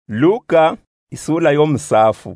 Luka isula y'omusafu.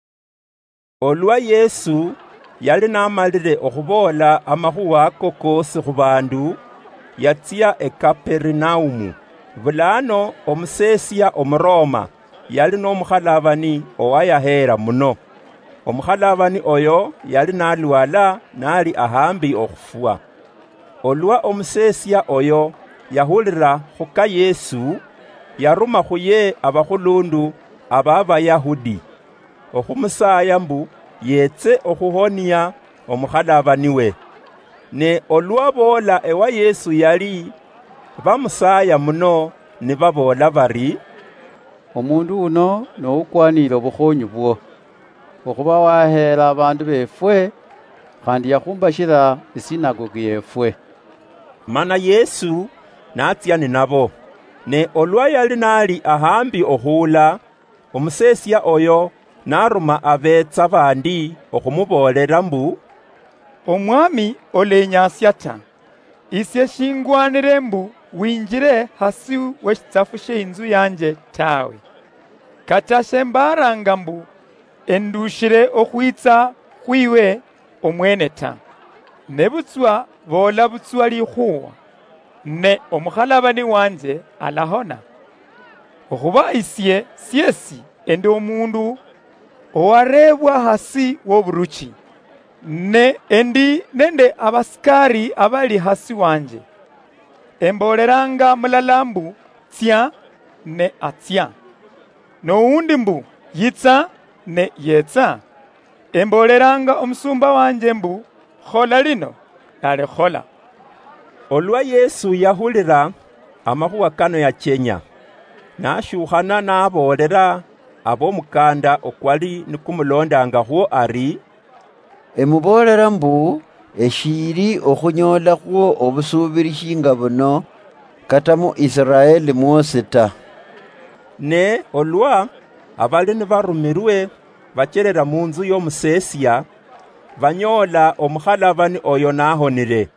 Olwa Yesu yali namalire okubola amahuwa ako kosi ku bandu, yatia e Kaperinaumu. Bulano omusesiya omuroma yali n'omuhalabani owayahera muno. Omuhalabani oyo yali nalwala nali ahambi okufua. Olwa omusesiya oyo yahulira huka Yesu, yaruma huye abahulundu ab'Abayahudi okumusaya mbu yetse okuhonia omuhalabani we. Ne olwa bola ewa Yesu yali bamusaya muno ne babola bari, omundu uno n'ukwanile obuhonyi bwo okuba wahera abandu befwe kandi yahumbashira isinagogi yefwe. Mana Yesu natyani nabo. Ne olwa yali nali ahambi ohula, omusesiya oyo naruma abetsa bandi okumubolera mbu, omwami olenyasya ta, isye shingwanire mbu winjire hasi w'ekitsafu sh'inzu yanje tawe. Katashe mbaranga mbu endushire okwitsa hwiwe omwene ta. Ne butswa bola butswa lihuwa, ne omuhalabani wanje alahona. Okuba isye syesi endi omundu owarebwa hasi w'oburuchi, ne endi nende abasikari abali hasi wanje. Emboleranga mulala mbu tya ne atya, n'owundi mbu yitsa ne yetsa. Emboleranga omusumba wanje mbu hola lino nalehola. Olwa Yesu yahulira amahuwa kano ya Kenya, nashuhana nabolera ab'omukanda okwali nikumulondanga huo ari, emubolera mbu eshiri okunyola huo obusubirishi nga buno kata mu Israeli mwosi ta. Ne olwa abali nibarumirwe bacherera munzu y'omusesiya, banyola omuhalabani oyo nahonire.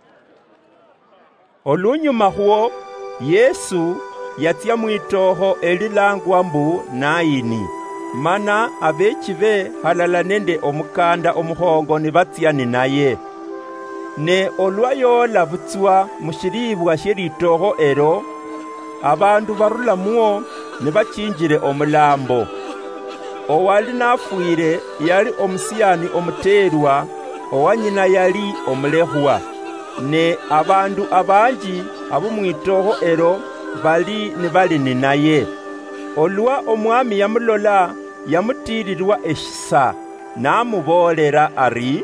Olunyuma huo Yesu yatya mwitoho elilangwa mbu Naini. Mana abechibe halala nende omukanda omuhongo ni batyani naye. Ne olwa yola butswa mushiribwa sheritoho ero, abandu barula muo ne bachinjire omulambo. Owali nafuire yali omusiyani omuterwa, owanyina yali omulehwa. Ne abandu abanji abumwitoho ero bali ni naye. Olwa omwami yamulola yamutirirwa eshisa, namubolera ari,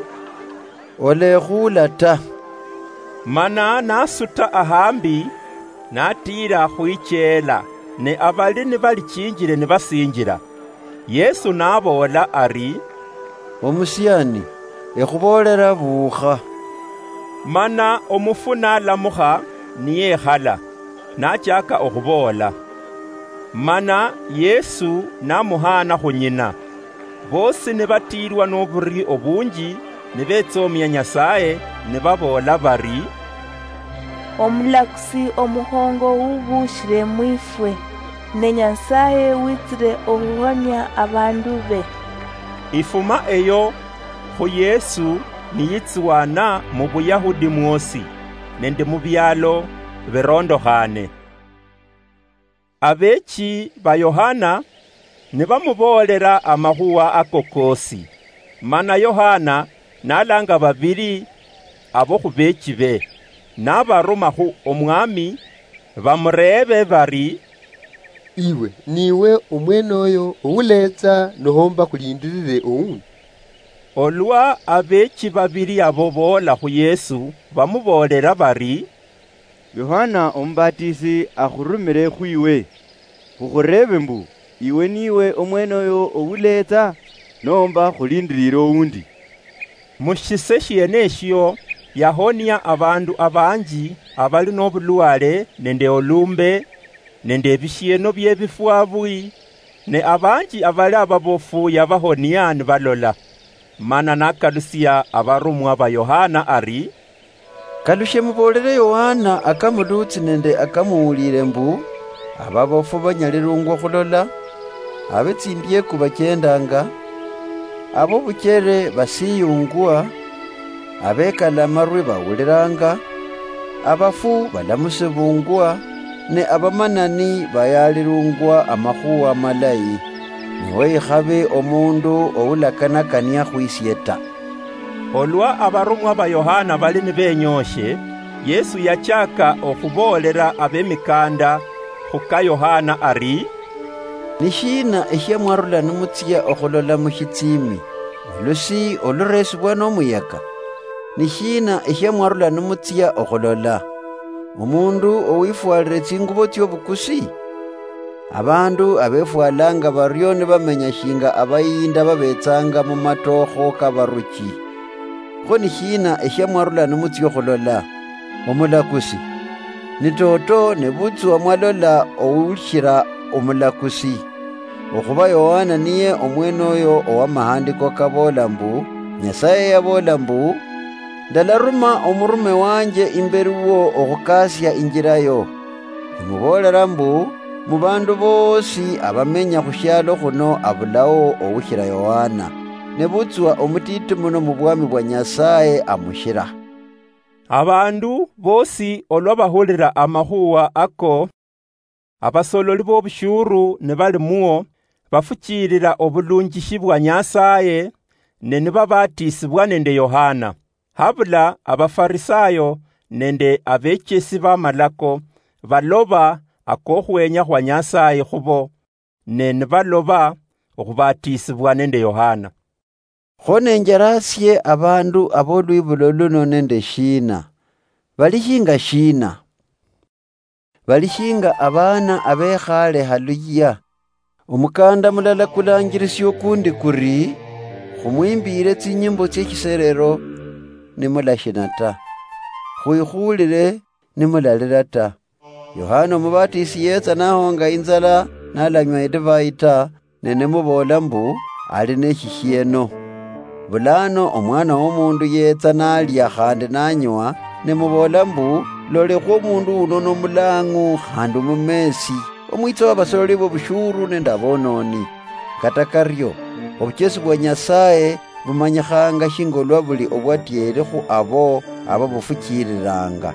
olehula ta. Mana nasuta ahambi natira huichela, ne abali nibalichinjire nibasinjira. Yesu nabola ari, omusiyani ekubolera buha. Mana omufu nalamuha niyehala, nachaka okubola. Mana Yesu namuhana hunyina. Bosi nibatirwa n'oburi obunji, nibetsomya Nyasaye, nibabola bari, omulakusi omuhongo wubushire mwifwe, ne Nyasaye witsire ohuhonya abandu be. Ifuma eyo hu Yesu niyitsiwana mu Buyahudi mwosi, nende mu byalo birondohane. Abechi ba Yohana nibamubolera amahuwa ako kosi. Mana Yohana nalanga babiri abo hubechi be, nabarumahu omwami bamurebe bari, iwe niwe omwene oyo ouletsa nohomba kulindirire oundi. Olwa abechi babiri abo bola hu Yesu bamubolera bari, Yohana ombatisi ahurumire huiwe, huhurebe mbu iwe niwe omwene oyo ouletsa nomba hulindirire oundi. Mushise shieneshyo yahonia abandu abanji abali n'obulwale nende olumbe nende ebishieno by'ebifwabwi, ne abanji abali ababofu yabahonia nibalola. Mana nakalusiya abarumwa ba Yohana ari, kalushe mubolere Yohana akamulutsi nende akamuwulire mbu ababofu banyalirungwa hulola, abetsindie kubakendanga, abo bukere basiyungwa, abekala marwe bawuliranga, abafu balamusibungwa, ne abamanani bayalirungwa amahuwa malayi, niweikhabe omundu oulakanakania khwisyeta. Olwa abarumwa ba Yohana bali nibenyoshe, Yesu yachaka okhubolera abemikanda khuka Yohana ari, nishina esyamwarula nimutsiya okhulola mushitsimi, olusi oluresibwa n'omuyaka. Nishina esyamwarula nimutsiya okhulola, omundu owifwalire tsingubo tsy'obukusi. Abandu abefwalanga baryo nibamenya shinga abayinda babetsanga mu matokho kabaruki. Kho nishina esyamwarula nimutsiya okhulola, omulakusi. Ni toto ne butsuwa mwalola owushira omulakusi. Okhuba Yohana niye omwenoyo owamahandiko kabola mbu, Nyasaye yabola mbu, ndalaruma omurume wanje imberi wo okhukasya injirayo. Imubolera mbu, mu bandu bosi abamenya khusyalo khuno abulawo owushira Yohana, ne butsuwa omutiti muno mu bwami bwa Nyasaye amushira. Abandu bosi olwa bahulira amahuwa ako, abasololi b'obushuru ne bali muwo bafukilira obulungishi bwa Nyasaye ne nibabatisibwa nende Yohana. Habula abafarisayo nende abechesi b'amalako baloba akokhwenya khwa Nyasaye khubo, ne nibaloba okhubatisibwa nende Yohana. Kho nenjerasye abandu abolwibulo luno nende shina. Balishinga shina. Balishinga abana abekhale haluya. Omukanda mulala kulangirisya okundi kuri, khumwimbire tsinyimbo tsy'ekiserero nimulashina ta. Khwikhulire nimulalira ta. Yohana omubatisi yetsa nahonga inzala nalanywa edivayi ta, ne nimubola mbu ali neshishyeno. Bulano omwana w'omundu yetsa nalya khandi nanywa, nimubola mbu lolekhu omundu uno nomulang'u khandi omumesi, omwitsa w'abasololi b'obushuru nende abononi. Kata karyo obuchesi bwa Nyasaye bumanyikhanga shinga olwa buli obwatyele khu abo ababufukiliranga.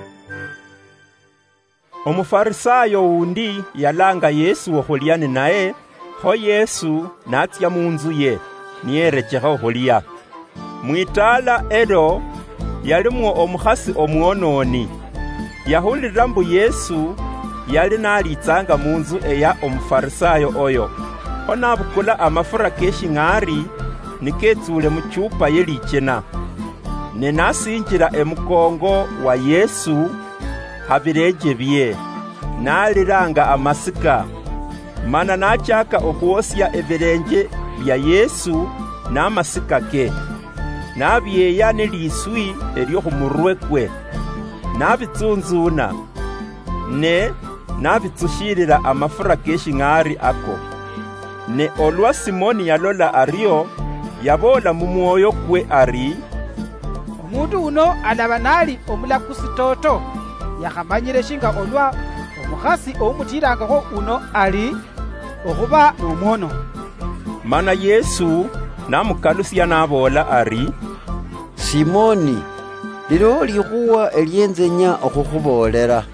Omufarisayo wundi yalanga Yesu okhulya ni naye, kho Yesu natsya munzu ye, niyerekekha okhulya. Mwitala elo yalimwo omukhasi omwononi. Yahulira mbu Yesu yali nalitsanga munzu eya omufarisayo oyo. Kho nabukula amafura keshing'ari niketsule muchupa yelichena, ne nasinjira emukongo wa Yesu habileje bye, nalilanga amasika, mana nachaka okhuosya ebilenje bya Yesu n'amasika ke, nabyeya neliswi elyokhumurwe kwe, nabitsunzuna, ne nabitsushilila amafura keshing'ari ako. Ne olwa Simoni yalola aryo, yabola mu mwoyo kwe ari, omundu uno alaba nali omulakusi toto, yakhamanyile shinga olwa omukhasi oumutilangakho uno ali okhuba nomwono. Mana Yesu namukalusya nabola ari, Simoni, lilo likhuwa elyenzenya okhukhubolera.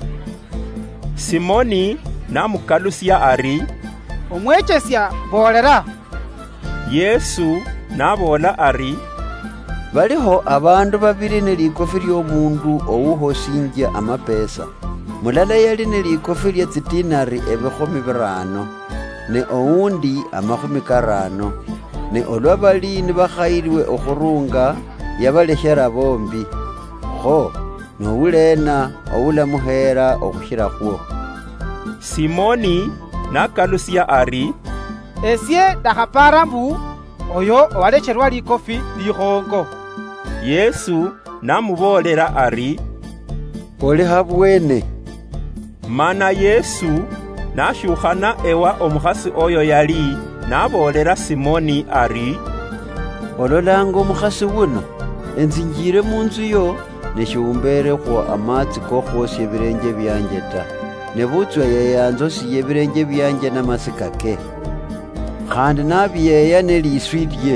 Simoni namukalusya ari, omwechesya bolera. Yesu nabola ari, baliho abandu babili ne likofi ly'omundu owuhosinja amapesa. Mulala yali ne likofi lya tsitinari ebikhumi birano, ne owundi amakhumi karano. Ne olwa bali nibakhayiliwe okhurunga, yabaleshera bombi. Kho nowulena owulamuhera okhushira khwo. Simoni nakalusya ari, esye ndakhapara mbu oyo owalecherwa likofi likhongo. Yesu namubolera ari, oli habwene. Mana Yesu nashukhana ewa omukhasi oyo yali, nabolera Simoni ari, ololanga omukhasi wuno, enzinjire munzu yo, neshiwumberekhwo amatsi kokhwosya ebilenje byanje ta, ne butswa yeyanza osiye ebilenje byanje n'amasika ke. khandi nabyeya ne liswi lye.